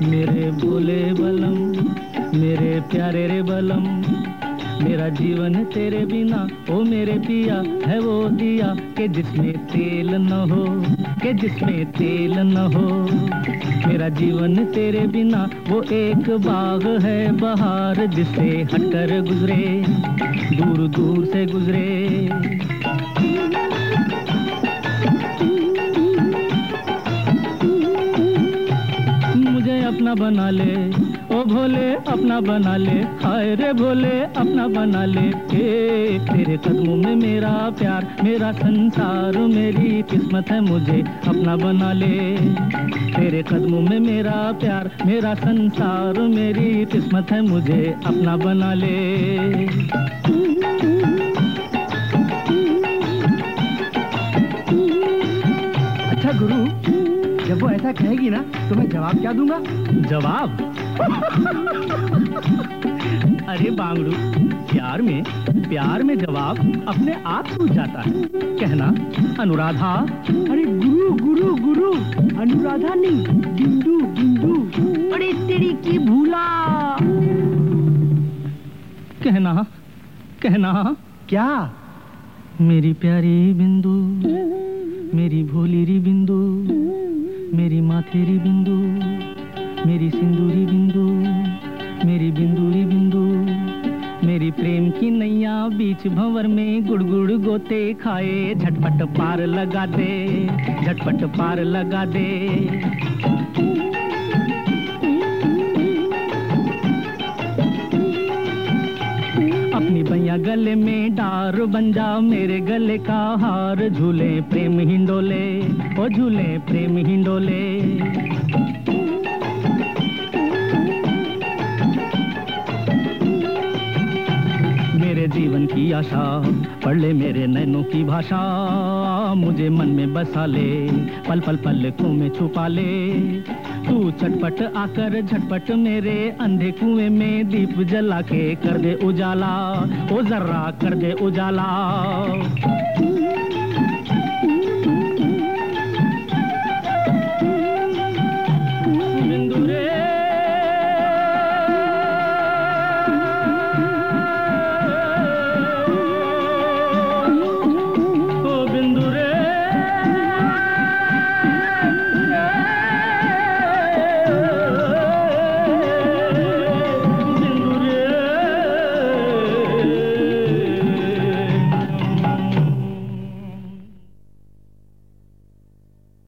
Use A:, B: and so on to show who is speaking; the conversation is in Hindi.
A: मेरे भोले बलम, मेरे प्यारे रे बलम, मेरा जीवन तेरे बिना ओ मेरे पिया है वो दिया कि जिसमें तेल न हो, कि जिसमें तेल न हो। मेरा जीवन तेरे बिना वो एक बाग है बहार जिससे हटकर गुजरे, दूर दूर से गुजरे। मुझे अपना बना ले ओ भोले, अपना बना ले, हाय रे भोले अपना बना ले। तेरे कदमों में मेरा प्यार, मेरा संसार, मेरी किस्मत है, मुझे अपना बना ले। तेरे कदमों में मेरा प्यार, मेरा संसार, मेरी किस्मत है, मुझे अपना बना ले।
B: अच्छा गुरु, जब वो ऐसा कहेगी ना तो मैं जवाब क्या दूंगा?
A: जवाब? अरे बांगड़ू, प्यार में जवाब अपने आप सूझ जाता है। कहना अनुराधा।
B: अरे गुरु गुरु गुरु, अनुराधा नहीं, बिंदु बिंदु। अरे तेरी की भूला।
A: कहना
B: क्या?
A: मेरी प्यारी बिंदु, मेरी भोली री बिंदु, मेरी माथेरी बिंदु, मेरी सिंदूरी बिंदु, मेरी बिंदूरी बिंदु, मेरी प्रेम की नैया बीच भंवर में गुड़गुड़ गोते खाए, झटपट पार लगा दे, झटपट पार लगा दे। अपनी बैया गले में डार बन जा, मेरे गले का हार, झूले प्रेम हिंडोले, ओ झूले प्रेम हिंडोले। मेरे जीवन की आशा पढ़ ले मेरे नैनों की भाषा, मुझे मन में बसा ले, पल पल पलकों में छुपा ले। तू चटपट आकर झटपट मेरे अंधे कुएं में दीप जला के कर दे उजाला, ओ जर्रा कर दे उजाला।